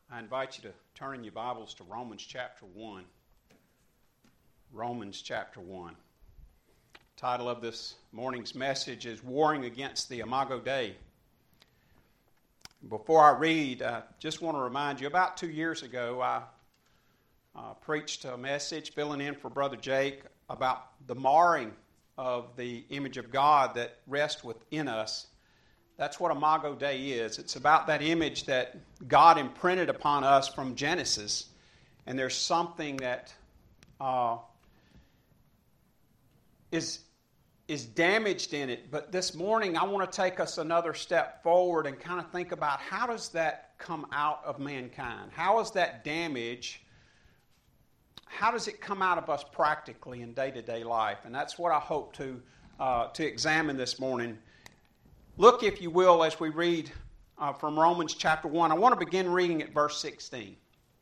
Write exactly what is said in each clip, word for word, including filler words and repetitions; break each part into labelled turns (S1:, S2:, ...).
S1: I invite you to turn in your Bibles to Romans chapter one. Romans chapter one. The title of this morning's message is Warring Against the Imago Dei. Before I read, I just want to remind you, about two years ago, I uh, preached a message filling in for Brother Jake about the marring of the image of God that rests within us. That's what Imago Dei is. It's about that image that God imprinted upon us from Genesis. And there's something that uh, is, is damaged in it. But this morning I want to take us another step forward and kind of think about how does that come out of mankind? How is that damage, how does it come out of us practically in day-to-day life? And that's what I hope to, uh, to examine this morning. Look, if you will, as we read uh, from Romans chapter one. I want to begin reading at verse sixteen.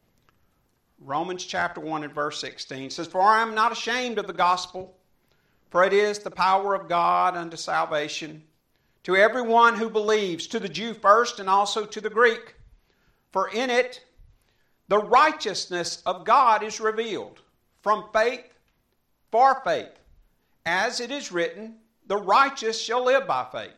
S1: Romans chapter one and verse sixteen says, "For I am not ashamed of the gospel, for it is the power of God unto salvation, to everyone who believes, to the Jew first and also to the Greek. For in it the righteousness of God is revealed, from faith for faith. As it is written, the righteous shall live by faith.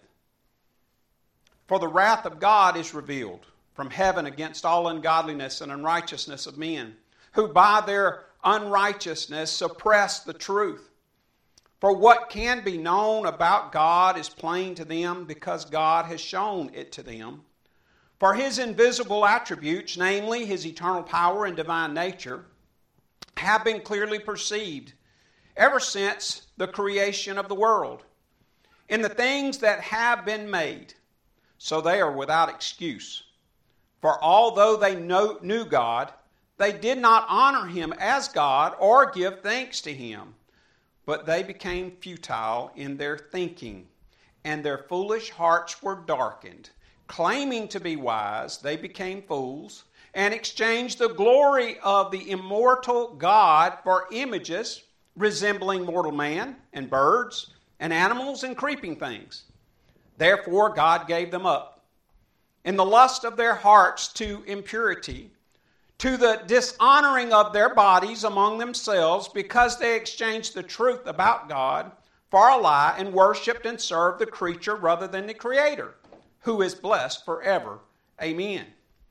S1: For the wrath of God is revealed from heaven against all ungodliness and unrighteousness of men, who by their unrighteousness suppress the truth. For what can be known about God is plain to them, because God has shown it to them. For His invisible attributes, namely His eternal power and divine nature, have been clearly perceived ever since the creation of the world, in the things that have been made. So they are without excuse. For although they know, knew God, they did not honor Him as God or give thanks to Him. But they became futile in their thinking, and their foolish hearts were darkened. Claiming to be wise, they became fools, and exchanged the glory of the immortal God for images resembling mortal man, and birds, and animals, and creeping things. Therefore God gave them up in the lust of their hearts to impurity, to the dishonoring of their bodies among themselves, because they exchanged the truth about God for a lie, and worshipped and served the creature rather than the Creator, who is blessed forever. Amen.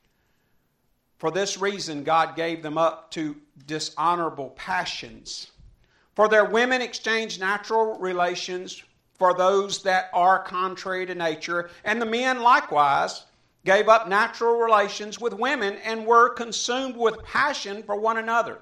S1: For this reason God gave them up to dishonorable passions. For their women exchanged natural relations for those that are contrary to nature, and the men likewise gave up natural relations with women and were consumed with passion for one another,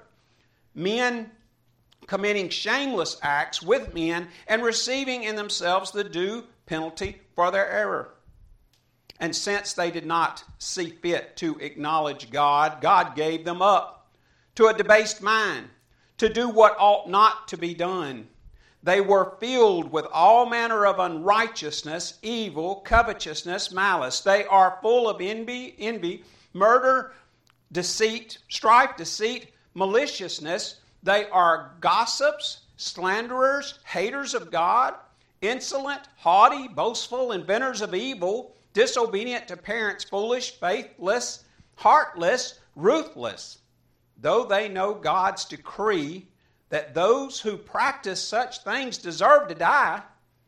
S1: men committing shameless acts with men and receiving in themselves the due penalty for their error. And since they did not see fit to acknowledge God, God gave them up to a debased mind, to do what ought not to be done. They were filled with all manner of unrighteousness, evil, covetousness, malice. They are full of envy, envy, murder, deceit, strife, deceit, maliciousness. They are gossips, slanderers, haters of God, insolent, haughty, boastful, inventors of evil, disobedient to parents, foolish, faithless, heartless, ruthless. Though they know God's decree that those who practice such things deserve to die,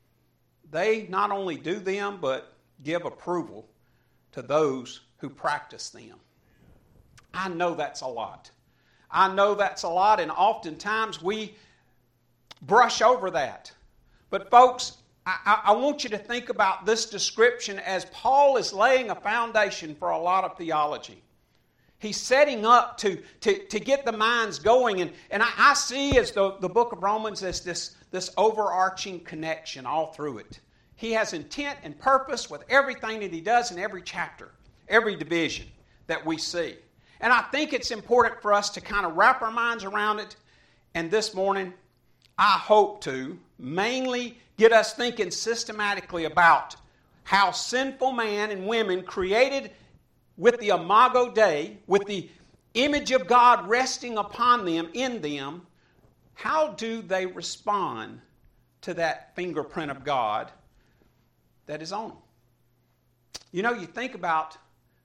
S1: they not only do them, but give approval to those who practice them. I know that's a lot. I know that's a lot, and oftentimes we brush over that. But folks, I, I want you to think about this description as Paul is laying a foundation for a lot of theology. He's setting up to, to, to get the minds going. And, and I, I see as the, the book of Romans as this, this overarching connection all through it. He has intent and purpose with everything that he does in every chapter, every division that we see. And I think it's important for us to kind of wrap our minds around it. And this morning, I hope to mainly get us thinking systematically about how sinful man and women created with the Imago Dei, with the image of God resting upon them, in them, how do they respond to that fingerprint of God that is on them? You know, you think about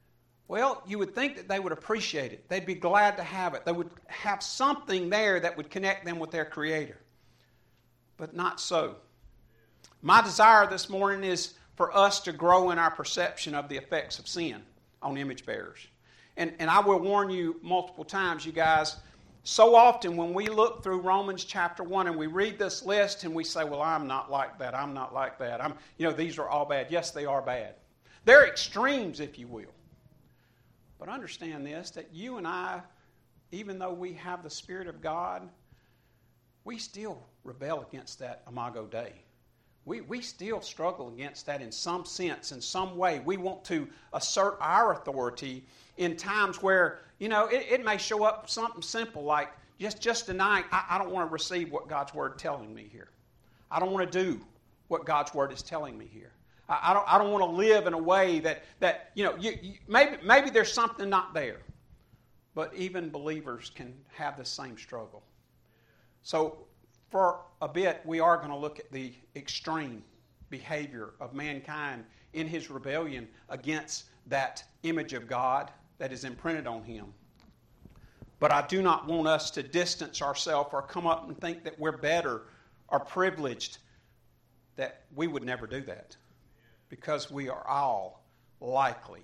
S1: Well, you would think that they would appreciate it. They'd be glad to have it. They would have something there that would connect them with their Creator. But not so. My desire this morning is for us to grow in our perception of the effects of sin on image bearers. And, and I will warn you multiple times, you guys, so often when we look through Romans chapter one and we read this list and we say, well, I'm not like that, I'm not like that. I'm, you know, these are all bad. Yes, they are bad. They're extremes, if you will. But understand this, that you and I, even though we have the Spirit of God, we still rebel against that Imago Dei. We, we still struggle against that in some sense, in some way. We want to assert our authority in times where, you know, it, it may show up something simple like just, just denying, I, I don't want to receive what God's Word is telling me here. I don't want to do what God's Word is telling me here. I, I don't I don't want to live in a way that, that you know, you, you, maybe, maybe there's something not there. But even believers can have the same struggle. So for a bit, we are going to look at the extreme behavior of mankind in his rebellion against that image of God that is imprinted on him. But I do not want us to distance ourselves or come up and think that we're better or privileged, that we would never do that. Because we are all likely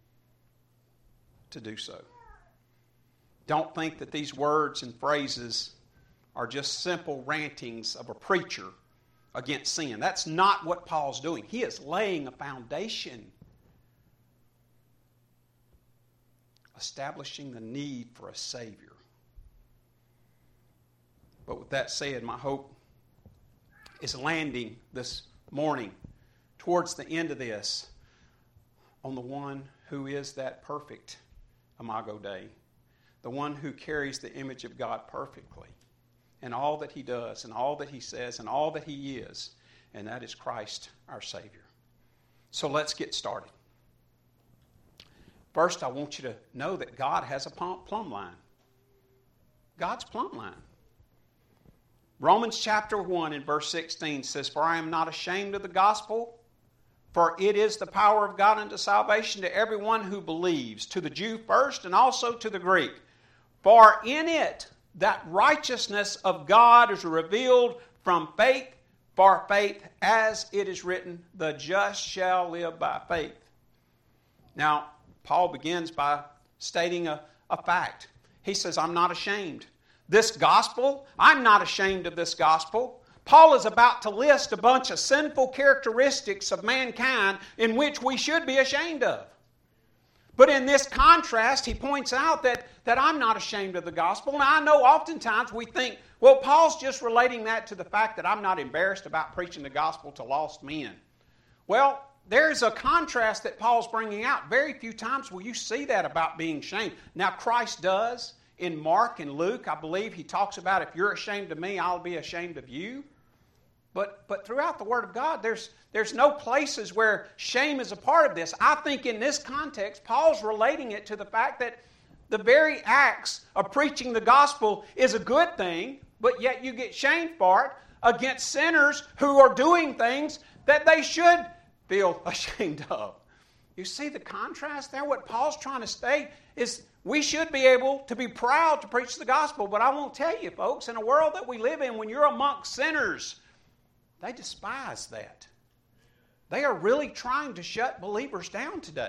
S1: to do so. Don't think that these words and phrases are just simple rantings of a preacher against sin. That's not what Paul's doing. He is laying a foundation, establishing the need for a Savior. But with that said, my hope is landing this morning towards the end of this on the one who is that perfect Imago Dei, the one who carries the image of God perfectly in all that he does and all that he says and all that he is, and that is Christ our Savior. So let's get started. First, I want you to know that God has a plumb line. God's plumb line. Romans chapter one and verse sixteen says, "For I am not ashamed of the gospel, for it is the power of God unto salvation to everyone who believes, to the Jew first and also to the Greek. For in it that righteousness of God is revealed from faith for faith, as it is written, the just shall live by faith." Now, Paul begins by stating a, a fact. He says, I'm not ashamed. This gospel, I'm not ashamed of this gospel. Paul is about to list a bunch of sinful characteristics of mankind in which we should be ashamed of. But in this contrast, he points out that, that I'm not ashamed of the gospel. And I know oftentimes we think, well, Paul's just relating that to the fact that I'm not embarrassed about preaching the gospel to lost men. Well, there's a contrast that Paul's bringing out. Very few times will you see that about being ashamed. Now, Christ does. In Mark and Luke, I believe he talks about, if you're ashamed of me, I'll be ashamed of you. But but throughout the Word of God, there's there's no places where shame is a part of this. I think in this context, Paul's relating it to the fact that the very acts of preaching the gospel is a good thing, but yet you get shamed for it against sinners who are doing things that they should feel ashamed of. You see the contrast there? What Paul's trying to state is we should be able to be proud to preach the gospel. But I won't tell you, folks, in a world that we live in, when you're amongst sinners, they despise that. They are really trying to shut believers down today.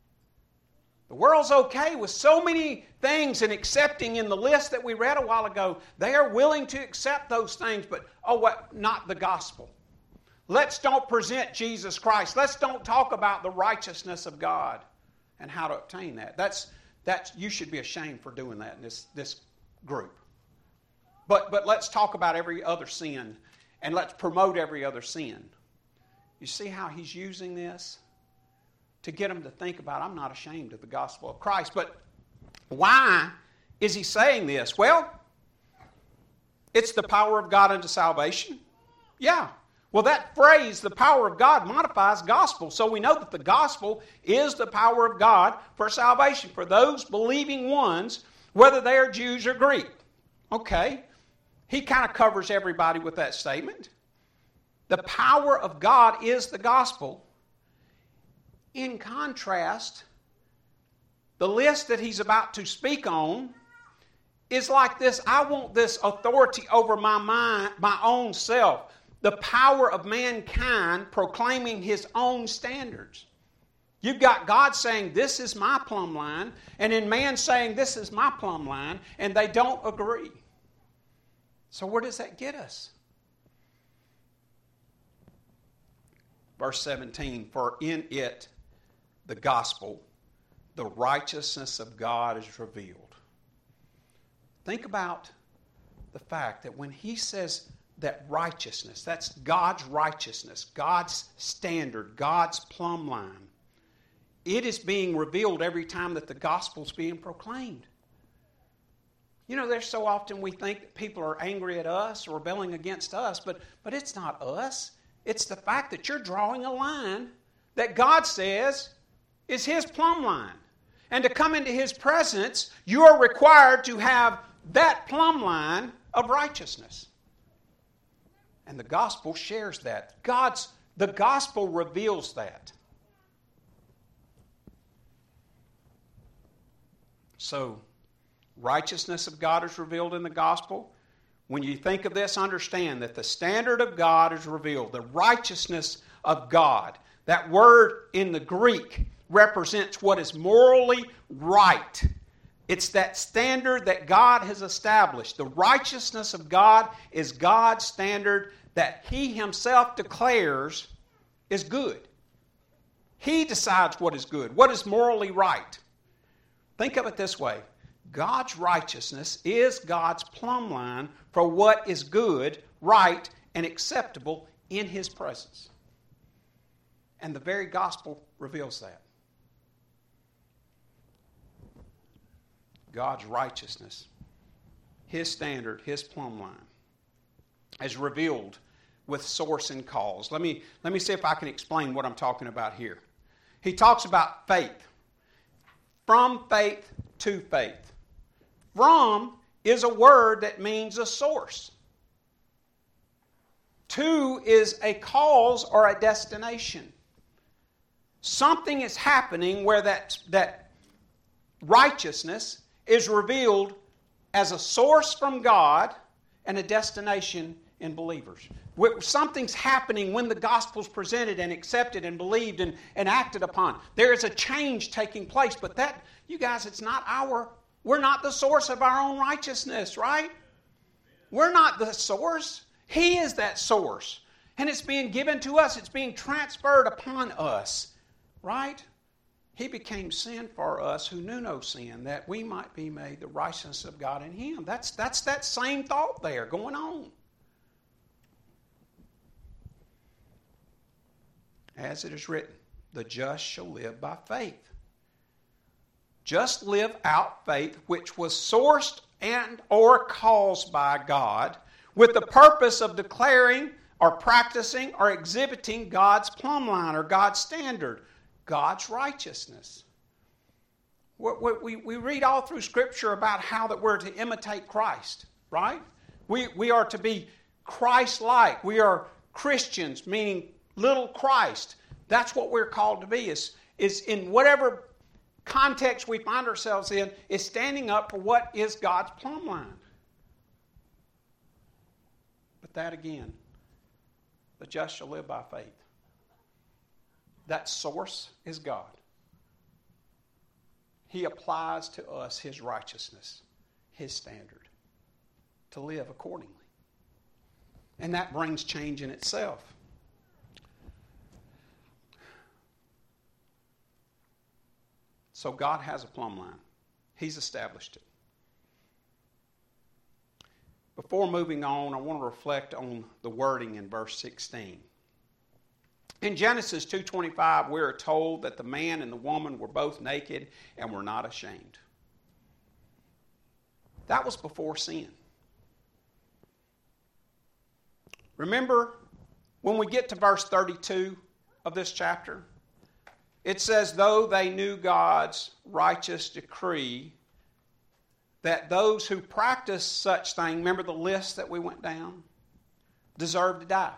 S1: The world's okay with so many things and accepting in the list that we read a while ago. They are willing to accept those things, but oh, what? Not the gospel. Let's don't present Jesus Christ. Let's don't talk about the righteousness of God and how to obtain that. That's that's you should be ashamed for doing that in this, this group. But but let's talk about every other sin. And let's promote every other sin. You see how he's using this? To get them to think about, I'm not ashamed of the gospel of Christ. But why is he saying this? Well, it's the power of God unto salvation. Yeah. Well, that phrase, the power of God, modifies gospel. So we know that the gospel is the power of God for salvation, for those believing ones, whether they are Jews or Greek. Okay. He kind of covers everybody with that statement. The power of God is the gospel. In contrast, the list that he's about to speak on is like this. I want this authority over my mind, my own self. The power of mankind proclaiming his own standards. You've got God saying, this is my plumb line, and then man saying, this is my plumb line, and they don't agree. So where does that get us? Verse seventeen, for in it, the gospel, the righteousness of God is revealed. Think about the fact that when he says that righteousness, that's God's righteousness, God's standard, God's plumb line, it is being revealed every time that the gospel is being proclaimed. You know, there's so often we think that people are angry at us or rebelling against us, but, but it's not us. It's the fact that you're drawing a line that God says is his plumb line. And to come into his presence, you are required to have that plumb line of righteousness. And the gospel shares that. God's, the gospel reveals that. So, righteousness of God is revealed in the gospel. When you think of this, understand that the standard of God is revealed. The righteousness of God. That word in the Greek represents what is morally right. It's that standard that God has established. The righteousness of God is God's standard that he himself declares is good. He decides what is good, what is morally right. Think of it this way. God's righteousness is God's plumb line for what is good, right, and acceptable in his presence. And the very gospel reveals that. God's righteousness, his standard, his plumb line, is revealed with source and cause. Let me, let me see if I can explain what I'm talking about here. He talks about faith. From faith to faith. From is a word that means a source. To is a cause or a destination. Something is happening where that, that righteousness is revealed as a source from God and a destination in believers. Something's happening when the gospel's presented and accepted and believed and, and acted upon. There is a change taking place, but that, you guys, it's not our, we're not the source of our own righteousness, right? We're not the source. He is that source. And it's being given to us. It's being transferred upon us, right? He became sin for us who knew no sin, that we might be made the righteousness of God in him. That's, that's that same thought there going on. As it is written, the just shall live by faith. Just live out faith which was sourced and or caused by God with the purpose of declaring or practicing or exhibiting God's plumb line or God's standard, God's righteousness. We, we, we read all through Scripture about how that we're to imitate Christ, right? We, we are to be Christ-like. We are Christians, meaning little Christ. That's what we're called to be, is, is in whatever context we find ourselves in, is standing up for what is God's plumb line. But that again, the just shall live by faith. That source is God. He applies to us his righteousness, his standard, to live accordingly. And that brings change in itself. So God has a plumb line. He's established it. Before moving on, I want to reflect on the wording in verse sixteen. In Genesis two twenty-five, we are told that the man and the woman were both naked and were not ashamed. That was before sin. Remember, when we get to verse thirty-two of this chapter, it says, though they knew God's righteous decree that those who practice such thing, remember the list that we went down, deserve to die.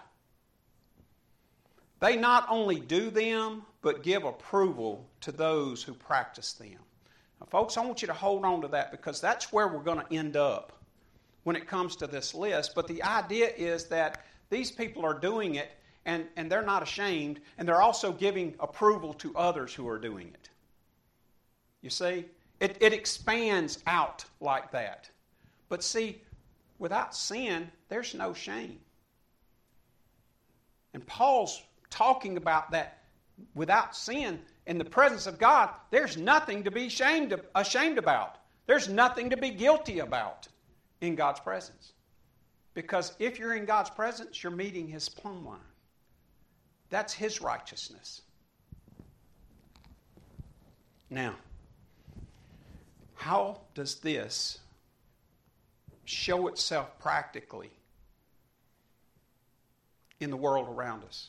S1: They not only do them, but give approval to those who practice them. Now, folks, I want you to hold on to that because that's where we're going to end up when it comes to this list. But the idea is that these people are doing it, and, and they're not ashamed, and they're also giving approval to others who are doing it. You see? It, it expands out like that. But see, without sin, there's no shame. And Paul's talking about that without sin, in the presence of God, there's nothing to be ashamed, ashamed about. There's nothing to be guilty about in God's presence. Because if you're in God's presence, you're meeting His plumb line. That's His righteousness. Now, how does this show itself practically in the world around us?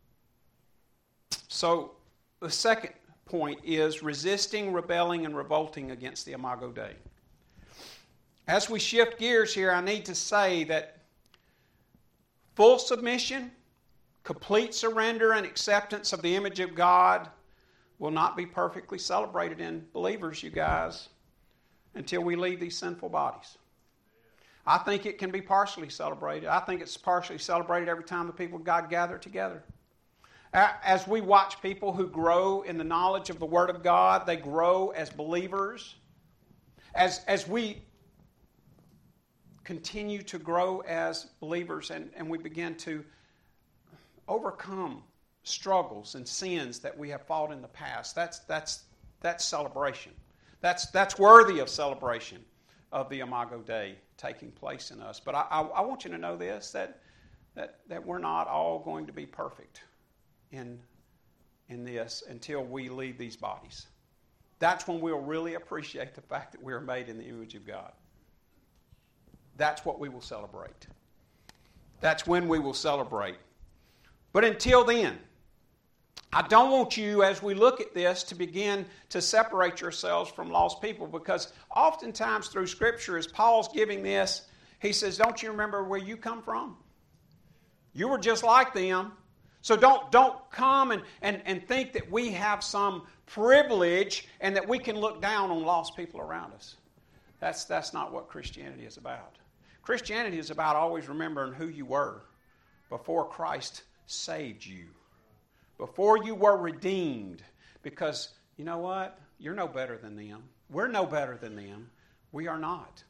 S1: So, the second point is resisting, rebelling, and revolting against the Imago Dei. As we shift gears here, I need to say that full submission, complete surrender, and acceptance of the image of God will not be perfectly celebrated in believers, you guys, until we leave these sinful bodies. I think it can be partially celebrated. I think it's partially celebrated every time the people of God gather together. As we watch people who grow in the knowledge of the Word of God, they grow as believers. As, as we continue to grow as believers and, and we begin to overcome struggles and sins that we have fought in the past, that's, that's, that's celebration. That's, that's worthy of celebration of the Imago Dei taking place in us. But I, I, I want you to know this, that, that, that we're not all going to be perfect in, in this until we leave these bodies. That's when we'll really appreciate the fact that we are made in the image of God. That's what we will celebrate. That's when we will celebrate. But until then, I don't want you, as we look at this, to begin to separate yourselves from lost people, because oftentimes through Scripture, as Paul's giving this, he says, don't you remember where you come from? You were just like them. So don't, don't come and, and, and think that we have some privilege and that we can look down on lost people around us. That's, that's not what Christianity is about. Christianity is about always remembering who you were before Christ saved you. Before you were redeemed. Because, you know what? You're no better than them. We're no better than them. We are not.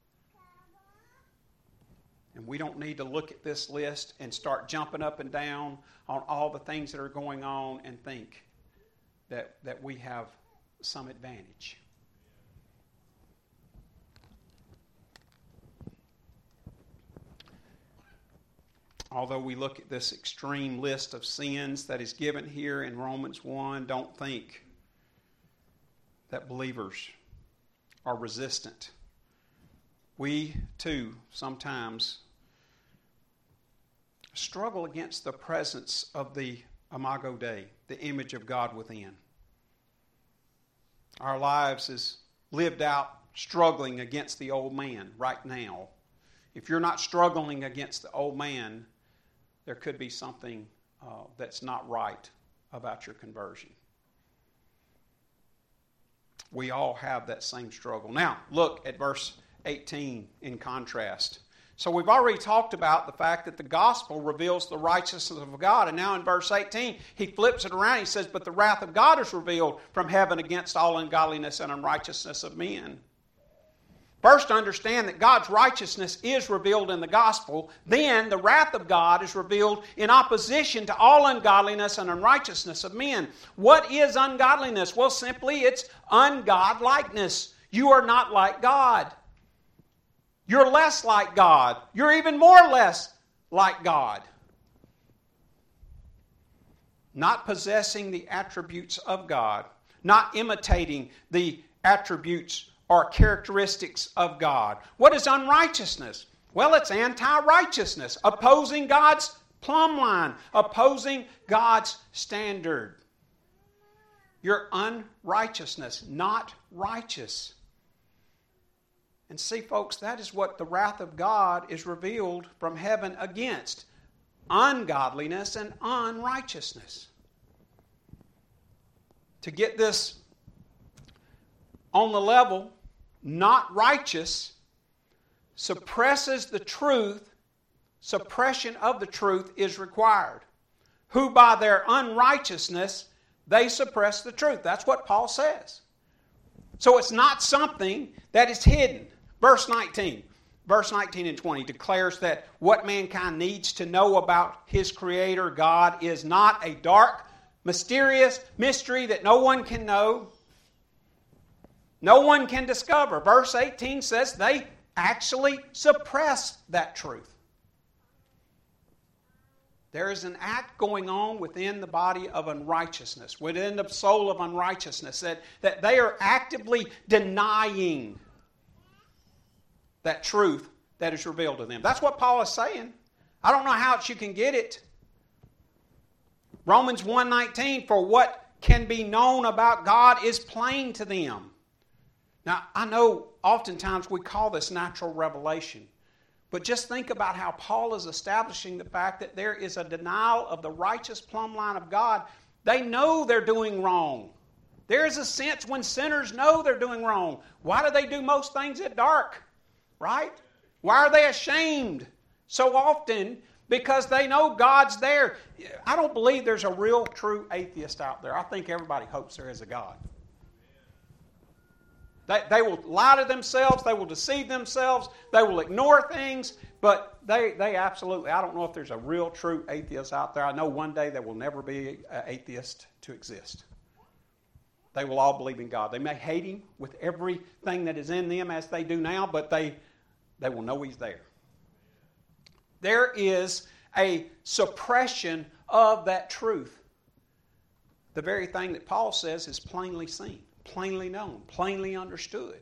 S1: And we don't need to look at this list and start jumping up and down on all the things that are going on and think that, that we have some advantage. Although we look at this extreme list of sins that is given here in Romans one, don't think that believers are resistant. We, too, sometimes struggle against the presence of the Imago Dei, the image of God within. Our lives is lived out struggling against the old man right now. If you're not struggling against the old man, there could be something uh, that's not right about your conversion. We all have that same struggle. Now, look at verse eighteen in contrast. So we've already talked about the fact that the gospel reveals the righteousness of God. And now in verse eighteen, he flips it around. He says, but the wrath of God is revealed from heaven against all ungodliness and unrighteousness of men. First, understand that God's righteousness is revealed in the gospel. Then, the wrath of God is revealed in opposition to all ungodliness and unrighteousness of men. What is ungodliness? Well, simply, it's ungodlikeness. You are not like God. You're less like God. You're even more less like God. Not possessing the attributes of God. Not imitating the attributes or characteristics of God. What is unrighteousness? Well, it's anti-righteousness, opposing God's plumb line, opposing God's standard. Your unrighteousness, not righteous. And see, folks, that is what the wrath of God is revealed from heaven against. Ungodliness and unrighteousness. To get this on the level not righteous suppresses the truth, suppression of the truth is required. Who by their unrighteousness they suppress the truth. That's what Paul says. So it's not something that is hidden. Verse nineteen. Verse nineteen and twenty declares that what mankind needs to know about his Creator God is not a dark, mysterious mystery that no one can know, no one can discover. Verse eighteen says they actually suppress that truth. There is an act going on within the body of unrighteousness, within the soul of unrighteousness, that, that they are actively denying that truth that is revealed to them. That's what Paul is saying. I don't know how else you can get it. Romans one nineteen, for what can be known about God is plain to them. Now, I know oftentimes we call this natural revelation, but just think about how Paul is establishing the fact that there is a denial of the righteous plumb line of God. They know they're doing wrong. There is a sense when sinners know they're doing wrong. Why do they do most things at dark? Right? Why are they ashamed so often? Because they know God's there. I don't believe there's a real, true atheist out there. I think everybody hopes there is a God. They, they will lie to themselves. They will deceive themselves. They will ignore things. But they, they absolutely, I don't know if there's a real, true atheist out there. I know one day there will never be an atheist to exist. They will all believe in God. They may hate Him with everything that is in them as they do now, but they, they will know He's there. There is a suppression of that truth. The very thing that Paul says is plainly seen, plainly known, plainly understood.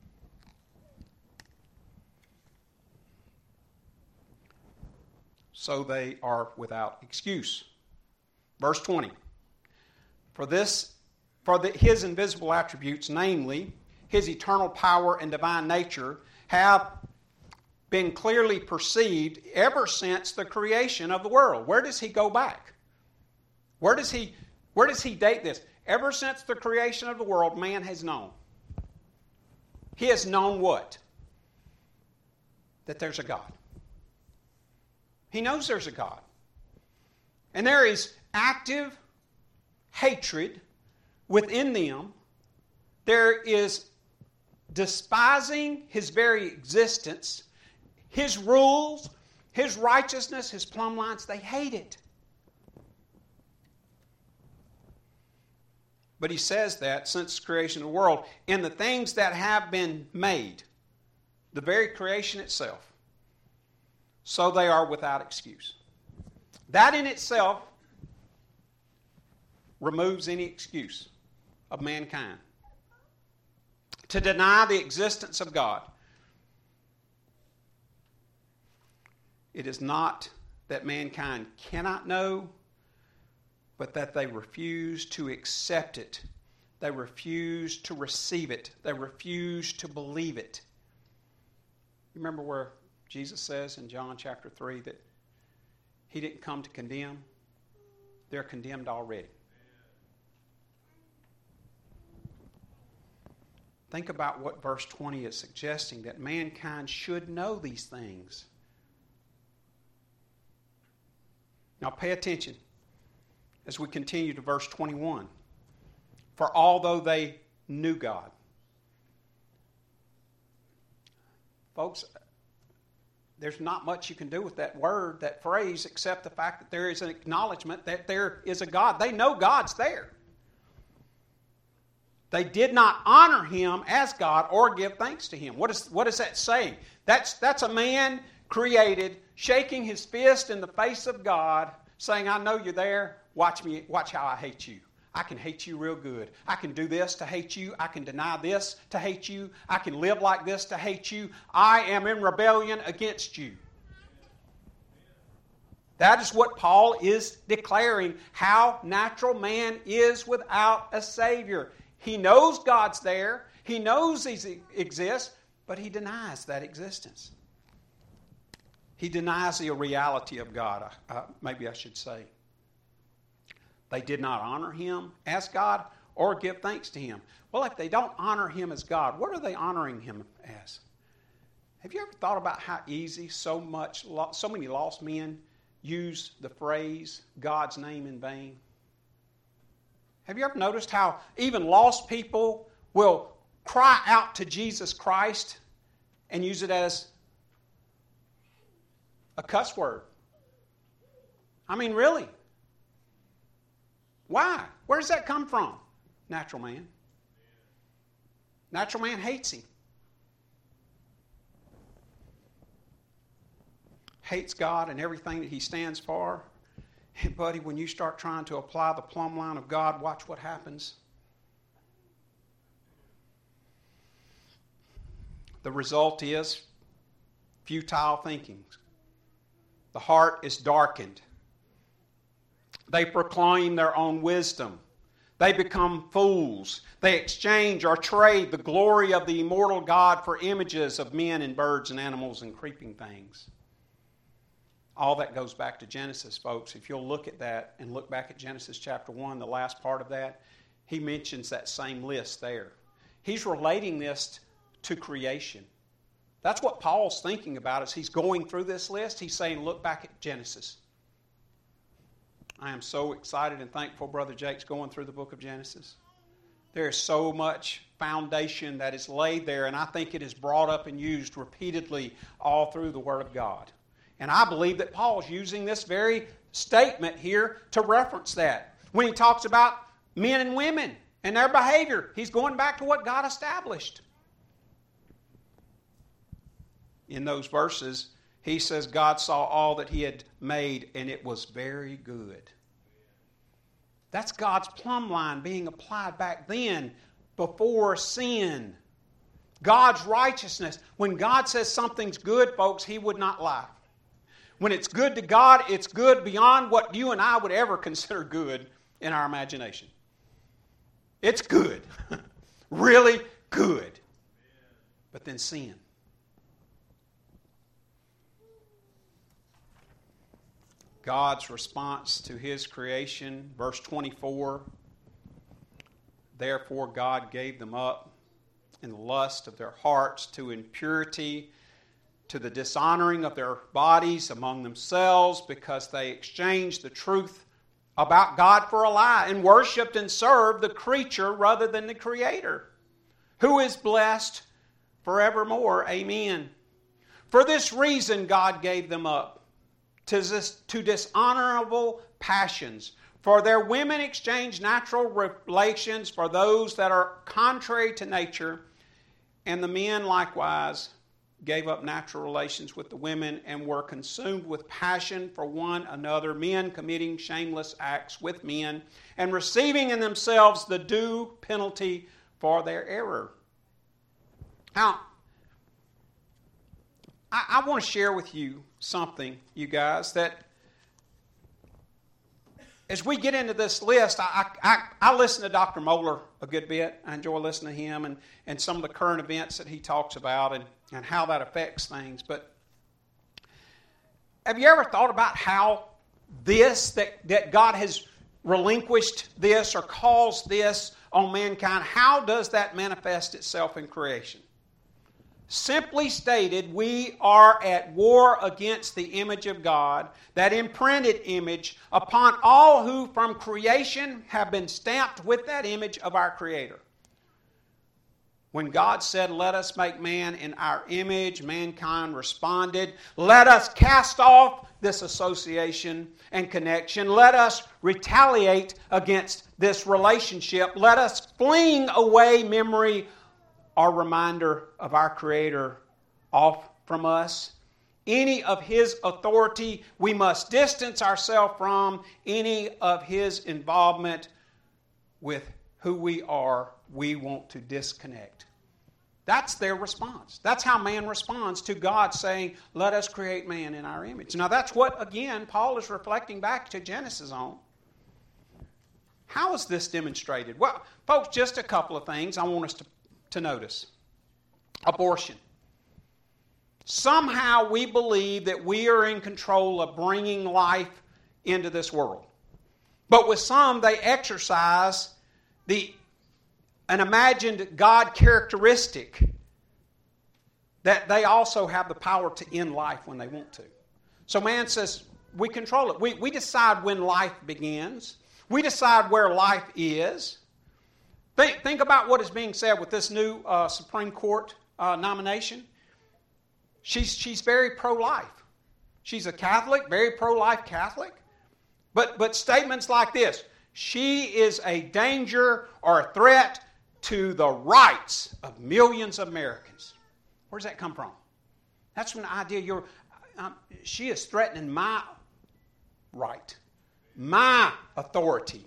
S1: So they are without excuse. Verse twenty. For this For the, His invisible attributes, namely His eternal power and divine nature, have been clearly perceived ever since the creation of the world. Where does he go back? Where does he, where does he date this? Ever since the creation of the world, man has known. He has known what? That there's a God. He knows there's a God. And there is active hatred within them. There is despising His very existence, His rules, His righteousness, His plumb lines. They hate it. But He says that since the creation of the world, in the things that have been made, the very creation itself, so they are without excuse. That in itself removes any excuse of mankind. To deny the existence of God. It is not that mankind cannot know, but that they refuse to accept it. They refuse to receive it. They refuse to believe it. You remember where Jesus says in John chapter three that He didn't come to condemn? They're condemned already. Think about what verse twenty is suggesting, that mankind should know these things. Now pay attention as we continue to verse twenty-one. For although they knew God. Folks, there's not much you can do with that word, that phrase, except the fact that there is an acknowledgement that there is a God. They know God's there. They did not honor Him as God or give thanks to Him. What is, what is that saying? That's, that's a man created, shaking his fist in the face of God, saying, I know you're there. Watch me. Watch how I hate you. I can hate you real good. I can do this to hate you. I can deny this to hate you. I can live like this to hate you. I am in rebellion against you. That is what Paul is declaring, how natural man is without a Savior. He knows God's there. He knows He exists, but he denies that existence. He denies the reality of God, uh, maybe I should say. They did not honor Him as God or give thanks to Him. Well, if they don't honor Him as God, what are they honoring Him as? Have you ever thought about how easy so much, so many lost men use the phrase God's name in vain? Have you ever noticed how even lost people will cry out to Jesus Christ and use it as a cuss word? I mean, really? Why? Where does that come from? Natural man. Natural man hates Him. Hates God and everything that He stands for. And buddy, when you start trying to apply the plumb line of God, watch what happens. The result is futile thinking. The heart is darkened. They proclaim their own wisdom. They become fools. They exchange or trade the glory of the immortal God for images of men and birds and animals and creeping things. All that goes back to Genesis, folks. If you'll look at that and look back at Genesis chapter one, the last part of that, he mentions that same list there. He's relating this to creation. That's what Paul's thinking about as he's going through this list. He's saying, look back at Genesis. I am so excited and thankful Brother Jake's going through the book of Genesis. There is so much foundation that is laid there, and I think it is brought up and used repeatedly all through the Word of God. And I believe that Paul's using this very statement here to reference that. When he talks about men and women and their behavior, he's going back to what God established. In those verses, he says God saw all that He had made, and it was very good. That's God's plumb line being applied back then, before sin. God's righteousness. When God says something's good, folks, He would not lie. When it's good to God, it's good beyond what you and I would ever consider good in our imagination. It's good. Really good. But then sin. God's response to His creation, verse twenty-four, therefore God gave them up in the lust of their hearts to impurity, to the dishonoring of their bodies among themselves, because they exchanged the truth about God for a lie and worshipped and served the creature rather than the Creator, who is blessed forevermore. Amen. For this reason God gave them up, to, this, to dishonorable passions. For their women exchanged natural relations for those that are contrary to nature, and the men likewise gave up natural relations with the women and were consumed with passion for one another, men committing shameless acts with men and receiving in themselves the due penalty for their error. Now, I, I want to share with you something, you guys, that as we get into this list, I, I, I listen to Doctor Mohler a good bit. I enjoy listening to him and, and some of the current events that he talks about and, and how that affects things. But have you ever thought about how this, that, that God has relinquished this or caused this on mankind, how does that manifest itself in creation? Simply stated, we are at war against the image of God, that imprinted image, upon all who from creation have been stamped with that image of our Creator. When God said, let us make man in our image, mankind responded, let us cast off this association and connection. Let us retaliate against this relationship. Let us fling away memory or reminder of our Creator off from us. Any of His authority we must distance ourselves from. Any of His involvement with who we are, we want to disconnect. That's their response. That's how man responds to God saying, let us create man in our image. Now that's what, again, Paul is reflecting back to Genesis on. How is this demonstrated? Well, folks, just a couple of things I want us to to notice. Abortion. Somehow we believe that we are in control of bringing life into this world. But with some, they exercise the an imagined God characteristic that they also have the power to end life when they want to. So man says, we control it. We, we decide when life begins. We decide where life is. Think, think about what is being said with this new uh, Supreme Court uh, nomination. She's, she's very pro-life. She's a Catholic, very pro-life Catholic. But, but statements like this, she is a danger or a threat to the rights of millions of Americans. Where does that come from? That's an idea you're, um, she is threatening my right, my authority,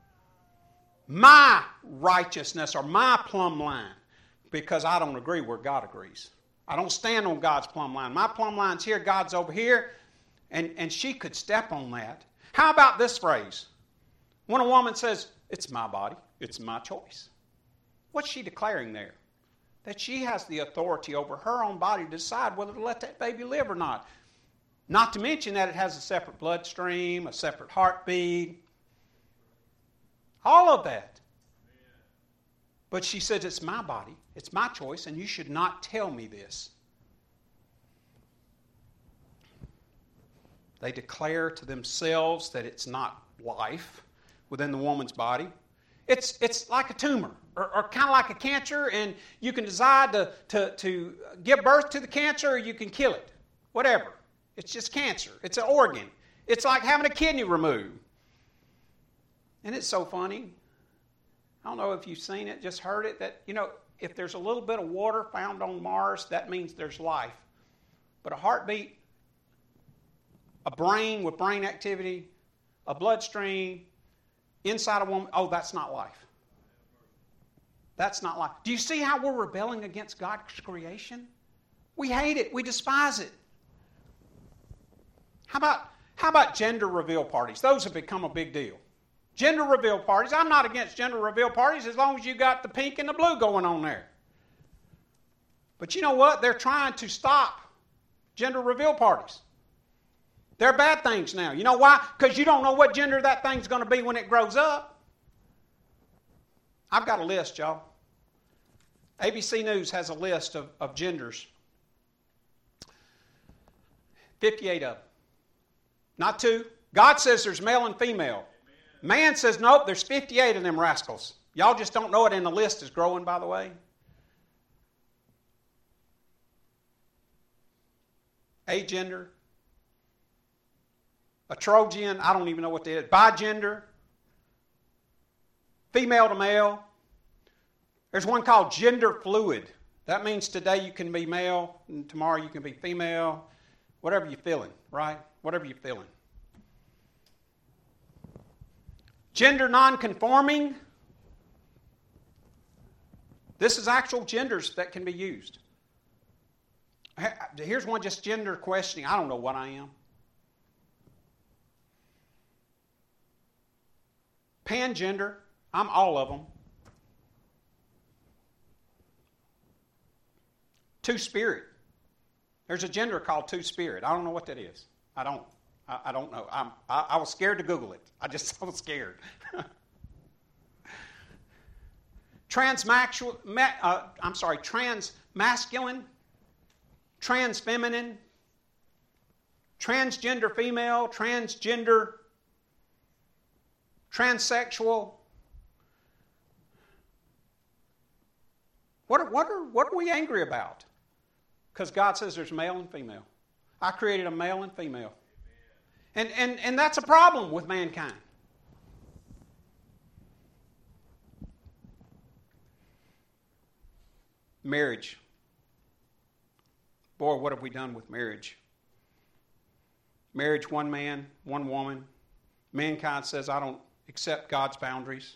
S1: my righteousness or my plumb line, because I don't agree where God agrees. I don't stand on God's plumb line. My plumb line's here, God's over here, and, and she could step on that. How about this phrase? When a woman says, it's my body, it's my choice. What's she declaring there? That she has the authority over her own body to decide whether to let that baby live or not. Not to mention that it has a separate bloodstream, a separate heartbeat, all of that. But she says, it's my body, it's my choice, and you should not tell me this. They declare to themselves that it's not life within the woman's body. It's, it's like a tumor, or, or kind of like a cancer, and you can decide to, to, to give birth to the cancer, or you can kill it. Whatever. It's just cancer. It's an organ. It's like having a kidney removed. And it's so funny. I don't know if you've seen it, just heard it, that, you know, if there's a little bit of water found on Mars, that means there's life. But a heartbeat, a brain with brain activity, a bloodstream, inside a woman, oh, that's not life. That's not life. Do you see how we're rebelling against God's creation? We hate it. We despise it. How about, how about gender reveal parties? Those have become a big deal. Gender reveal parties. I'm not against gender reveal parties as long as you got the pink and the blue going on there. But you know what? They're trying to stop gender reveal parties. They're bad things now. You know why? Because you don't know what gender that thing's going to be when it grows up. I've got a list, y'all. A B C News has a list of, of genders. fifty-eight of them. Not two. God says there's male and female. Man says, nope, there's fifty-eight of them rascals. Y'all just don't know it, and the list is growing, by the way. Agender. A Trojan, I don't even know what that is. Bigender. Female to male. There's one called gender fluid. That means today you can be male, and tomorrow you can be female. Whatever you're feeling, right? Whatever you're feeling. Gender nonconforming. This is actual genders that can be used. Here's one just gender questioning. I don't know what I am. Pangender. I'm all of them. Two-spirit. There's a gender called two-spirit. I don't know what that is. I don't. I, I don't know. I'm, I, I was scared to Google it. I just I was scared. Transmasculine. Uh, I'm sorry. Transmasculine. Transfeminine. Transgender female. Transgender. Transsexual. What are, what are, what are we angry about? Because God says there's male and female. I created a male and female. And, and, and that's a problem with mankind. Marriage. Boy, what have we done with marriage? Marriage, one man, one woman. Mankind says, I don't accept God's boundaries.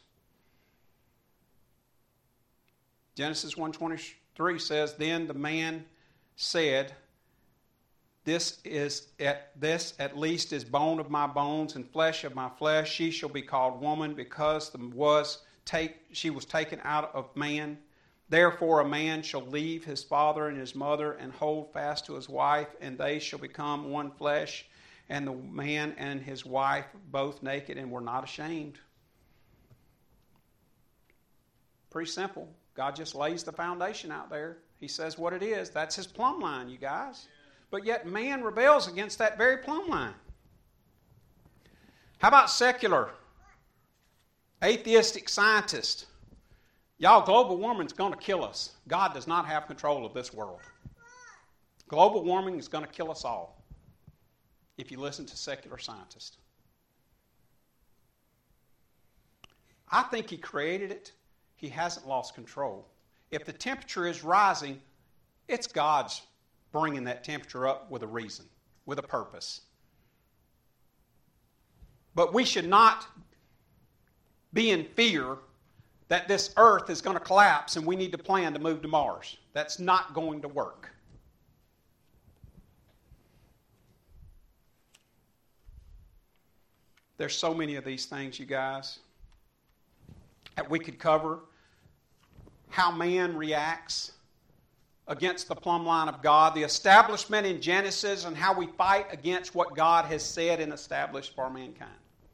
S1: Genesis one twenty-three says, then the man said, This is at this at least is bone of my bones and flesh of my flesh. She shall be called woman, because the was take she was taken out of man. Therefore a man shall leave his father and his mother and hold fast to his wife, and they shall become one flesh. And the man and his wife both naked and were not ashamed. Pretty simple. God just lays the foundation out there. He says what it is. That's His plumb line, you guys. But yet man rebels against that very plumb line. How about secular, atheistic scientists? Y'all, global warming is going to kill us. God does not have control of this world. Global warming is going to kill us all if you listen to secular scientists. I think He created it. He hasn't lost control. If the temperature is rising, it's God's bringing that temperature up with a reason, with a purpose. But we should not be in fear that this earth is going to collapse and we need to plan to move to Mars. That's not going to work. There's so many of these things, you guys, that we could cover. How man reacts against the plumb line of God, the establishment in Genesis, and how we fight against what God has said and established for mankind.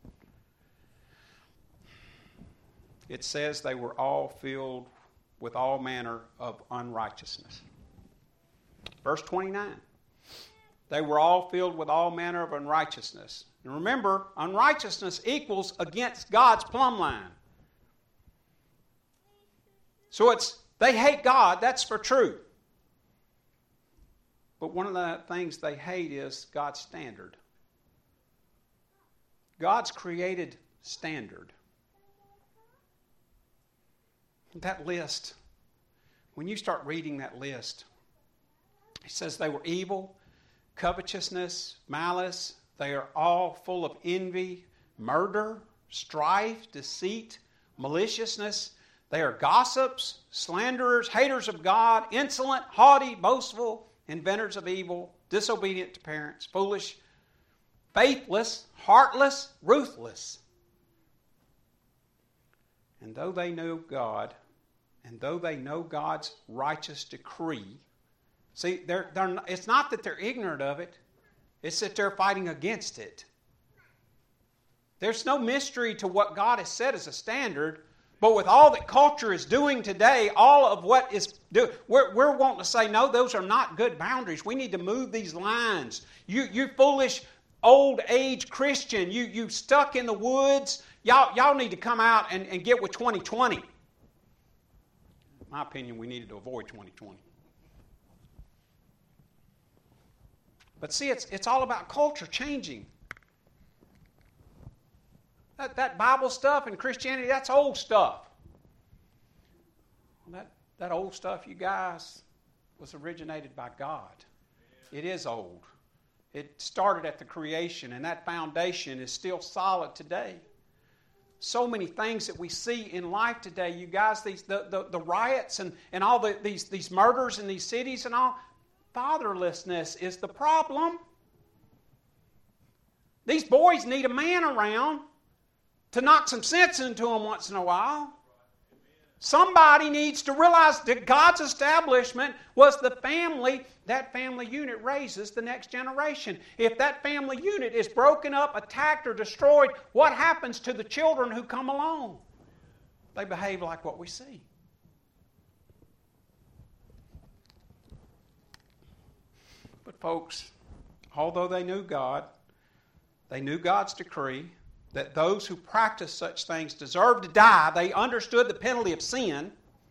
S1: It says they were all filled with all manner of unrighteousness. Verse twenty-nine. They were all filled with all manner of unrighteousness. And remember, unrighteousness equals against God's plumb line. So it's, they hate God, that's for true. But one of the things they hate is God's standard. God's created standard. That list, when you start reading that list, it says they were evil, covetousness, malice. They are all full of envy, murder, strife, deceit, maliciousness. They are gossips, slanderers, haters of God, insolent, haughty, boastful, inventors of evil, disobedient to parents, foolish, faithless, heartless, ruthless. And though they know God, and though they know God's righteous decree, see, they're, they're not, it's not that they're ignorant of it, it's that they're fighting against it. There's no mystery to what God has set as a standard, but with all that culture is doing today, all of what is do, we're, we're wanting to say, no, those are not good boundaries. We need to move these lines. You, you foolish old age Christian, you, you stuck in the woods, y'all, y'all need to come out and, and get with twenty twenty. In my opinion, we needed to avoid twenty twenty. But see, it's, it's all about culture changing. That, that Bible stuff and Christianity, that's old stuff. Well, that, that old stuff, you guys, was originated by God. It is old. It started at the creation, and that foundation is still solid today. So many things that we see in life today, you guys, these the, the, the riots and, and all the, these, these murders in these cities and all, fatherlessness is the problem. These boys need a man around to knock some sense into them once in a while. Somebody needs to realize that God's establishment was the family. That family unit raises the next generation. If that family unit is broken up, attacked, or destroyed, what happens to the children who come along? They behave like what we see. But folks, although they knew God, they knew God's decree, that those who practice such things deserve to die. They understood the penalty of sin.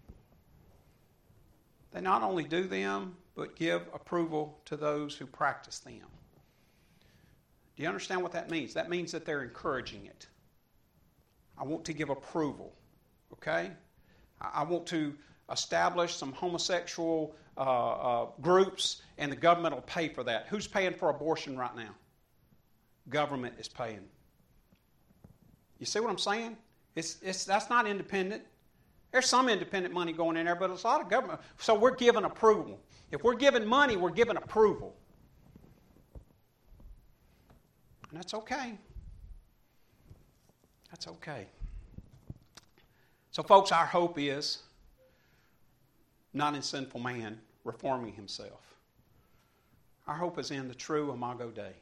S1: They not only do them, but give approval to those who practice them. Do you understand what that means? That means that they're encouraging it. I want to give approval, okay? I want to establish some homosexual uh, uh, groups, and the government will pay for that. Who's paying for abortion right now? Government is paying. You see what I'm saying? It's, it's, that's not independent. There's some independent money going in there, but it's a lot of government. So we're giving approval. If we're giving money, we're giving approval. And that's okay. That's okay. So folks, our hope is not in sinful man reforming himself. Our hope is in the true Imago Dei.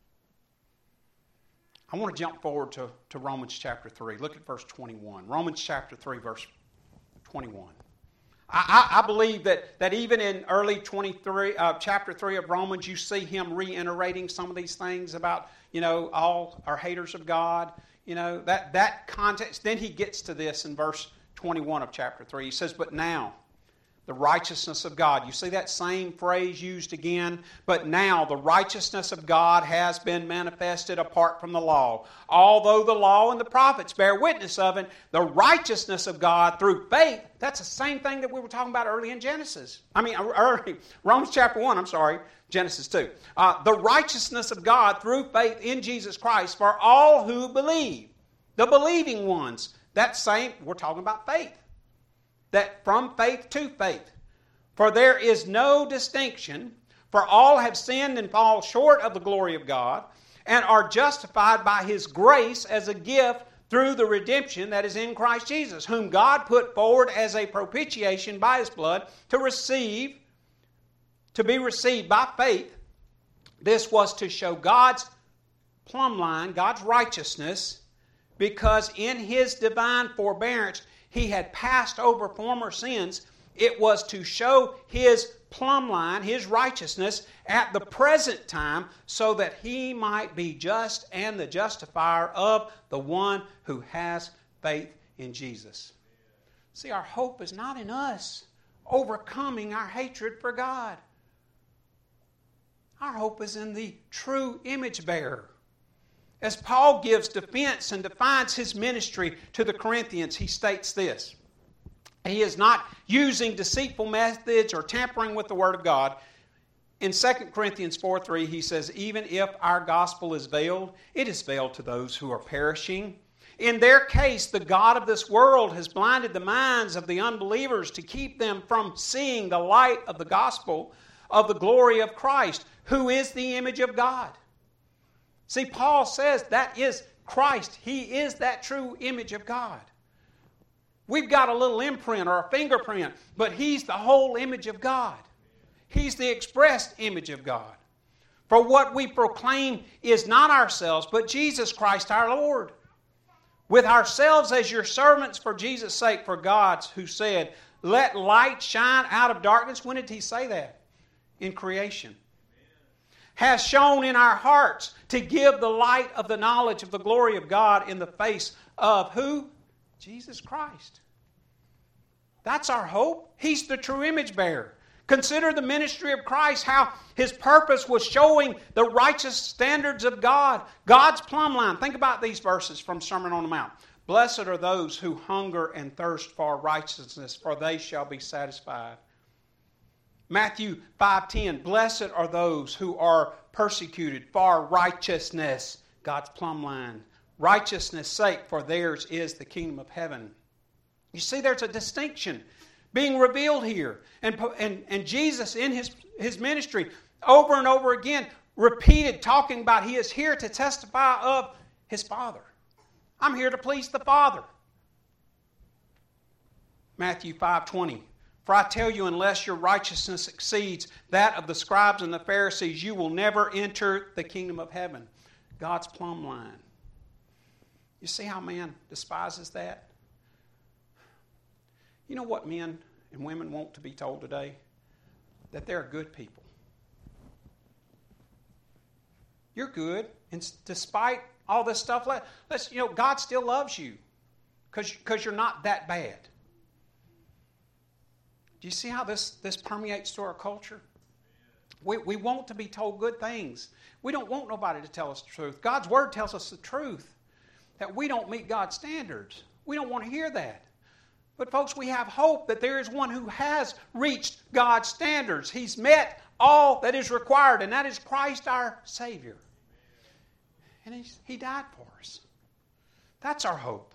S1: I want to jump forward to, to Romans chapter three. Look at verse twenty-one. Romans chapter three, verse twenty-one. I, I, I believe that, that even in early twenty-three, uh, chapter three of Romans, you see him reiterating some of these things about, you know, all are haters of God. You know, that, that context. Then he gets to this in verse twenty-one of chapter three. He says, but now, the righteousness of God. You see that same phrase used again? But now the righteousness of God has been manifested apart from the law. Although the law and the prophets bear witness of it, the righteousness of God through faith, that's the same thing that we were talking about early in Genesis. I mean, early, Romans chapter one, I'm sorry, Genesis two. Uh, the righteousness of God through faith in Jesus Christ for all who believe. The believing ones. That same, we're talking about faith. That from faith to faith. For there is no distinction, for all have sinned and fall short of the glory of God, and are justified by His grace as a gift through the redemption that is in Christ Jesus, whom God put forward as a propitiation by His blood to receive, to be received by faith. This was to show God's plumb line, God's righteousness, because in His divine forbearance He had passed over former sins. It was to show His plumb line, His righteousness, at the present time, so that He might be just and the justifier of the one who has faith in Jesus. See, our hope is not in us overcoming our hatred for God. Our hope is in the true image bearer. As Paul gives defense and defines his ministry to the Corinthians, he states this. He is not using deceitful methods or tampering with the Word of God. In Second Corinthians four three, he says, even if our gospel is veiled, it is veiled to those who are perishing. In their case, the God of this world has blinded the minds of the unbelievers to keep them from seeing the light of the gospel of the glory of Christ, who is the image of God. See, Paul says that is Christ. He is that true image of God. We've got a little imprint or a fingerprint, but He's the whole image of God. He's the expressed image of God. For what we proclaim is not ourselves, but Jesus Christ our Lord. With ourselves as your servants for Jesus' sake, for God's, who said, let light shine out of darkness. When did He say that? In creation. Has shone in our hearts to give the light of the knowledge of the glory of God in the face of who? Jesus Christ. That's our hope. He's the true image bearer. Consider the ministry of Christ, how His purpose was showing the righteous standards of God, God's plumb line. Think about these verses from Sermon on the Mount. Blessed are those who hunger and thirst for righteousness, for they shall be satisfied. Matthew five ten, blessed are those who are persecuted for righteousness, God's plumb line. Righteousness' sake, for theirs is the kingdom of heaven. You see, there's a distinction being revealed here. And, and, and Jesus in his, his ministry, over and over again, repeated talking about He is here to testify of His Father. I'm here to please the Father. Matthew five twenty. For I tell you, unless your righteousness exceeds that of the scribes and the Pharisees, you will never enter the kingdom of heaven. God's plumb line. You see how man despises that? You know what men and women want to be told today? That they're good people. You're good, and despite all this stuff, let, let's, you know, God still loves you because you're not that bad. Do you see how this, this permeates through our culture? We, we want to be told good things. We don't want nobody to tell us the truth. God's Word tells us the truth, that we don't meet God's standards. We don't want to hear that. But folks, we have hope that there is one who has reached God's standards. He's met all that is required, and that is Christ our Savior. And he's, He died for us. That's our hope.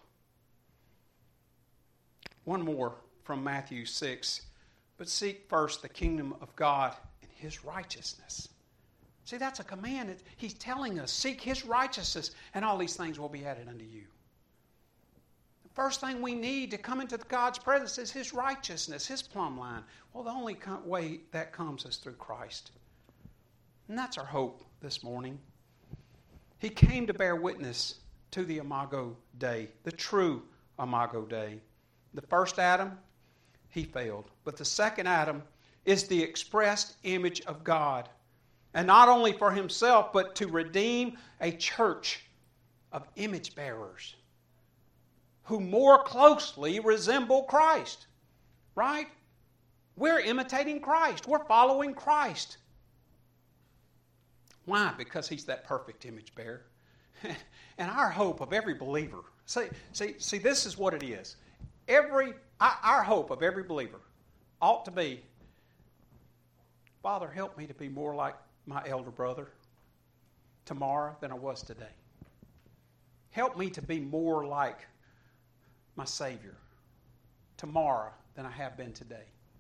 S1: One more from Matthew six. But seek first the kingdom of God and His righteousness. See, that's a command. He's telling us, seek His righteousness, and all these things will be added unto you. The first thing we need to come into God's presence is His righteousness, His plumb line. Well, the only way that comes is through Christ. And that's our hope this morning. He came to bear witness to the Imago Dei, the true Imago Dei. The first Adam, he failed. But the second Adam is the expressed image of God. And not only for himself, but to redeem a church of image bearers who more closely resemble Christ. Right? We're imitating Christ. We're following Christ. Why? Because he's that perfect image bearer. And our hope of every believer, see, see, see, this is what it is. Every our hope of every believer ought to be, Father, help me to be more like my elder brother tomorrow than I was today. Help me to be more like my Savior tomorrow than I have been today.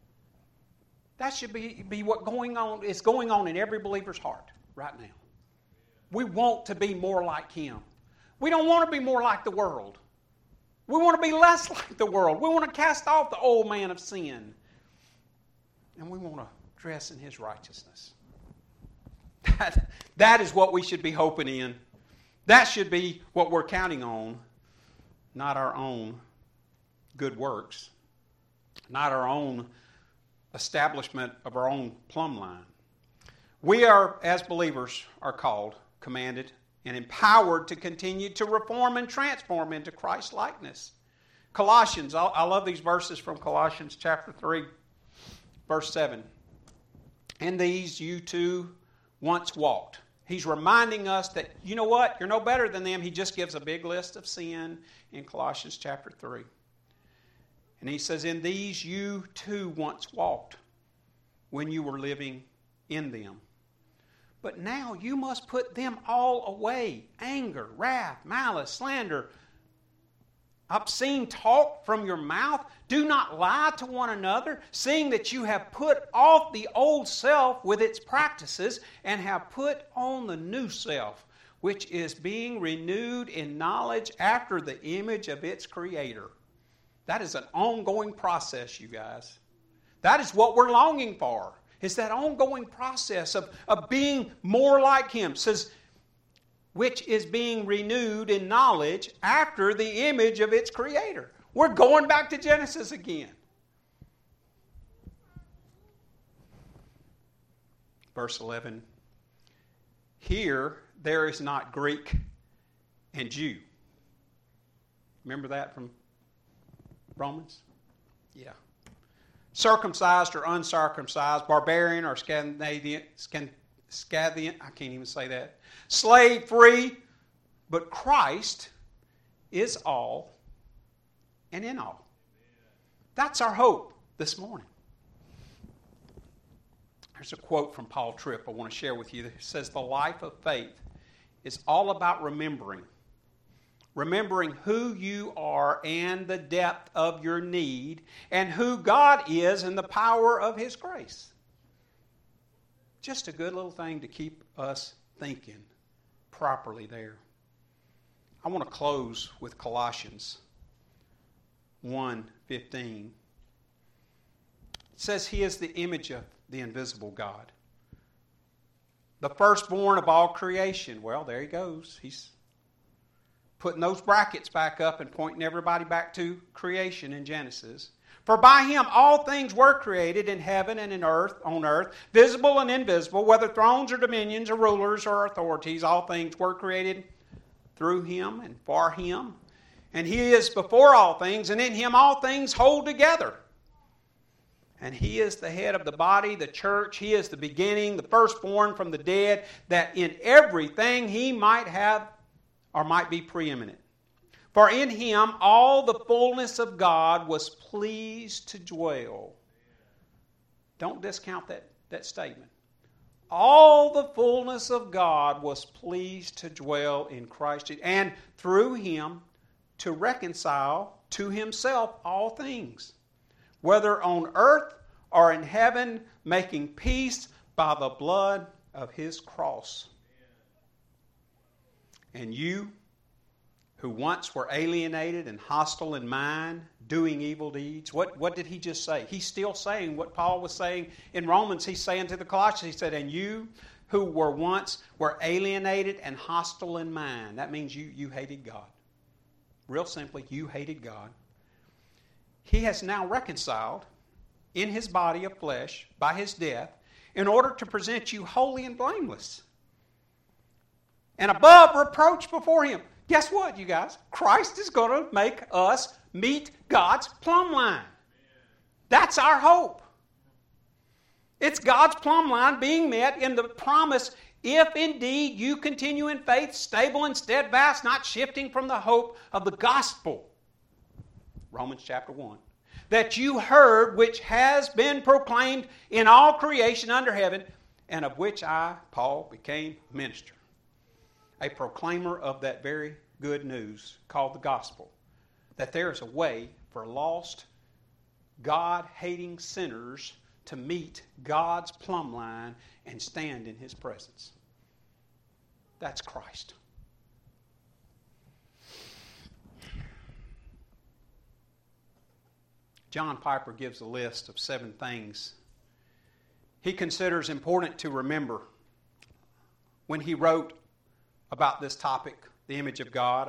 S1: That should be, be what going on is going on in every believer's heart right now. We want to be more like Him. We don't want to be more like the world. We want to be less like the world. We want to cast off the old man of sin. And we want to dress in His righteousness. That, that is what we should be hoping in. That should be what we're counting on, not our own good works, not our own establishment of our own plumb line. We are, as believers, are called, commanded, and empowered to continue to reform and transform into Christ's likeness. Colossians, I, I love these verses from Colossians chapter three, verse seven. In these you too once walked. He's reminding us that, you know what, you're no better than them. He just gives a big list of sin in Colossians chapter three. And he says, in these you too once walked when you were living in them. But now you must put them all away. Anger, wrath, malice, slander, obscene talk from your mouth. Do not lie to one another, seeing that you have put off the old self with its practices and have put on the new self, which is being renewed in knowledge after the image of its Creator. That is an ongoing process, you guys. That is what we're longing for. It's that ongoing process of, of being more like Him. It says, which is being renewed in knowledge after the image of its Creator. We're going back to Genesis again. Verse eleven. Here there is not Greek and Jew. Remember that from Romans? Yeah. Circumcised or uncircumcised, barbarian or Scandinavian, Scythian, I can't even say that. Slave, free, but Christ is all and in all. That's our hope this morning. There's a quote from Paul Tripp I want to share with you. It says, the life of faith is all about remembering. Remembering who you are and the depth of your need and who God is and the power of His grace. Just a good little thing to keep us thinking properly there. I want to close with Colossians one fifteen. It says He is the image of the invisible God, the firstborn of all creation. Well, there He goes. He's putting those brackets back up and pointing everybody back to creation in Genesis. For by Him all things were created in heaven and in earth, on earth, visible and invisible, whether thrones or dominions or rulers or authorities, all things were created through Him and for Him. And He is before all things, and in Him all things hold together. And He is the head of the body, the church. He is the beginning, the firstborn from the dead, that in everything He might have or might be preeminent. For in Him all the fullness of God was pleased to dwell. Don't discount that, that statement. All the fullness of God was pleased to dwell in Christ, and through Him to reconcile to Himself all things, whether on earth or in heaven, making peace by the blood of His cross. And you, who once were alienated and hostile in mind, doing evil deeds. What, what did he just say? He's still saying what Paul was saying in Romans. He's saying to the Colossians, he said, and you who were once were alienated and hostile in mind. That means you, you hated God. Real simply, you hated God. He has now reconciled in his body of flesh by his death in order to present you holy and blameless and above reproach before him. Guess what, you guys? Christ is going to make us meet God's plumb line. That's our hope. It's God's plumb line being met in the promise, if indeed you continue in faith, stable and steadfast, not shifting from the hope of the gospel. Romans chapter one. That you heard, which has been proclaimed in all creation under heaven, and of which I, Paul, became minister. A proclaimer of that very good news called the gospel. That there is a way for lost, God-hating sinners to meet God's plumb line and stand in his presence. That's Christ. John Piper gives a list of seven things he considers important to remember when he wrote about this topic, the image of God.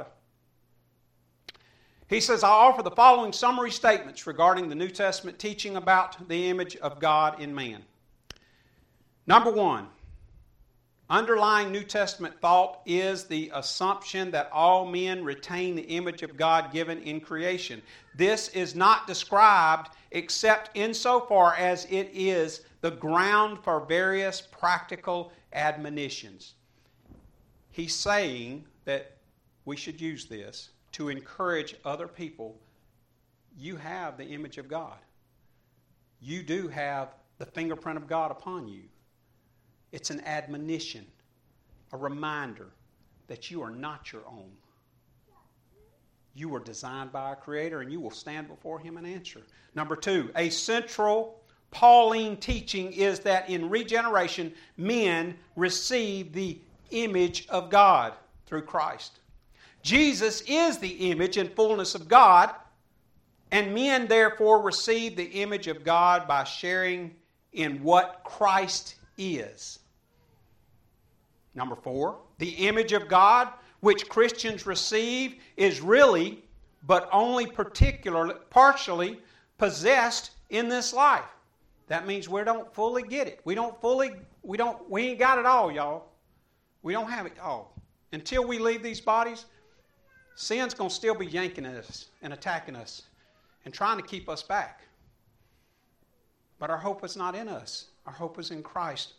S1: He says, I offer the following summary statements regarding the New Testament teaching about the image of God in man. Number one, underlying New Testament thought is the assumption that all men retain the image of God given in creation. This is not described except insofar as it is the ground for various practical admonitions. He's saying that we should use this to encourage other people. You have the image of God. You do have the fingerprint of God upon you. It's an admonition, a reminder that you are not your own. You were designed by our Creator, and you will stand before Him and answer. Number two, a central Pauline teaching is that in regeneration, men receive the image of God through Christ. Jesus is the image and fullness of God, and men therefore receive the image of God by sharing in what Christ is. Number four, the image of God which Christians receive is really, but only particularly, partially possessed in this life. That means we don't fully get it. We don't fully, we don't, we ain't got it all, y'all. We don't have it all. Until we leave these bodies, sin's going to still be yanking at us and attacking us and trying to keep us back. But our hope is not in us. Our hope is in Christ.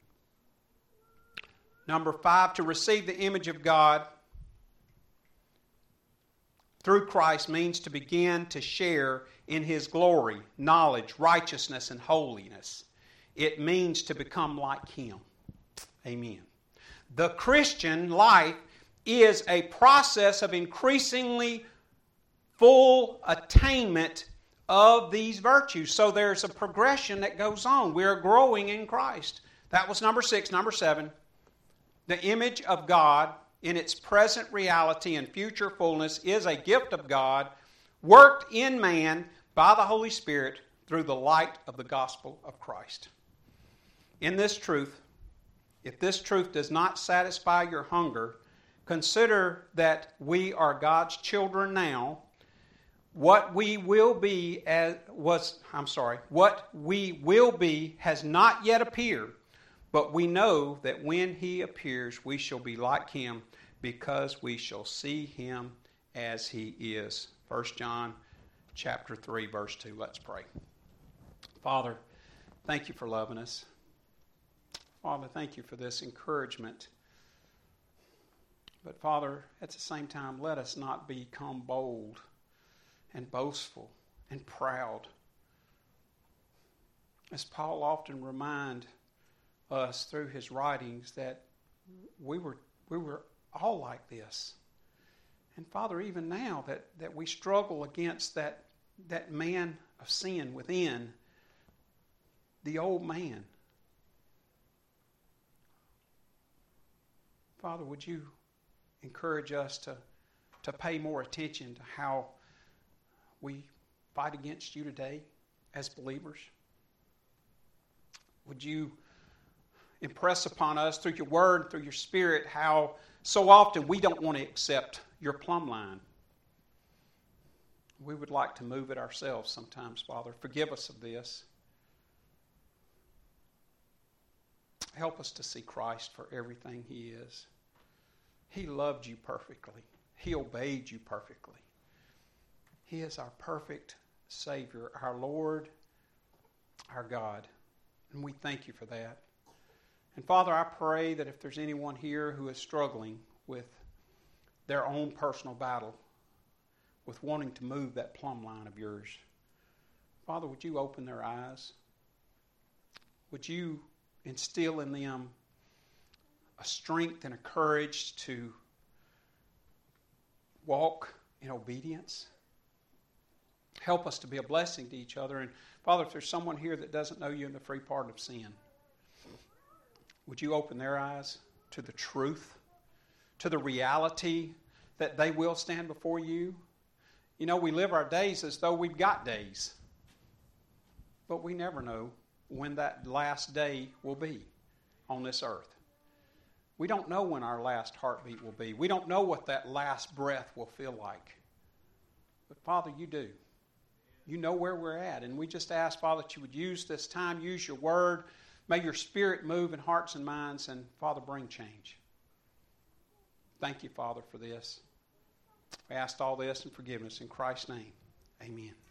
S1: Number five, to receive the image of God through Christ means to begin to share in His glory, knowledge, righteousness, and holiness. It means to become like Him. Amen. The Christian life is a process of increasingly full attainment of these virtues. So there's a progression that goes on. We are growing in Christ. That was number six. Number seven, the image of God in its present reality and future fullness is a gift of God worked in man by the Holy Spirit through the light of the gospel of Christ. In this truth, if this truth does not satisfy your hunger, consider that we are God's children now. What we will be as was I'm sorry, what we will be has not yet appeared, but we know that when He appears, we shall be like Him, because we shall see Him as He is. First John chapter three, verse two. Let's pray. Father, thank You for loving us. Father, thank You for this encouragement. But Father, at the same time, let us not become bold and boastful and proud. As Paul often reminds us through his writings that we were we were all like this. And Father, even now that, that we struggle against that, that man of sin within, the old man. Father, would You encourage us to, to pay more attention to how we fight against You today as believers? Would You impress upon us through Your Word, through Your Spirit, how so often we don't want to accept Your plumb line? We would like to move it ourselves sometimes, Father. Forgive us of this. Help us to see Christ for everything He is. He loved you perfectly. He obeyed you perfectly. He is our perfect Savior, our Lord, our God. And we thank you for that. And Father, I pray that if there's anyone here who is struggling with their own personal battle, with wanting to move that plumb line of yours, Father, would you open their eyes? Would you instill in them a strength and a courage to walk in obedience? Help us to be a blessing to each other. And Father, if there's someone here that doesn't know you in the free pardon of sin, would you open their eyes to the truth, to the reality that they will stand before you? You know, we live our days as though we've got days, but we never know when that last day will be on this earth. We don't know when our last heartbeat will be. We don't know what that last breath will feel like. But Father, you do. You know where we're at. And we just ask, Father, that you would use this time, use your word. May your Spirit move in hearts and minds, and Father, bring change. Thank you, Father, for this. We asked all this in forgiveness in Christ's name. Amen.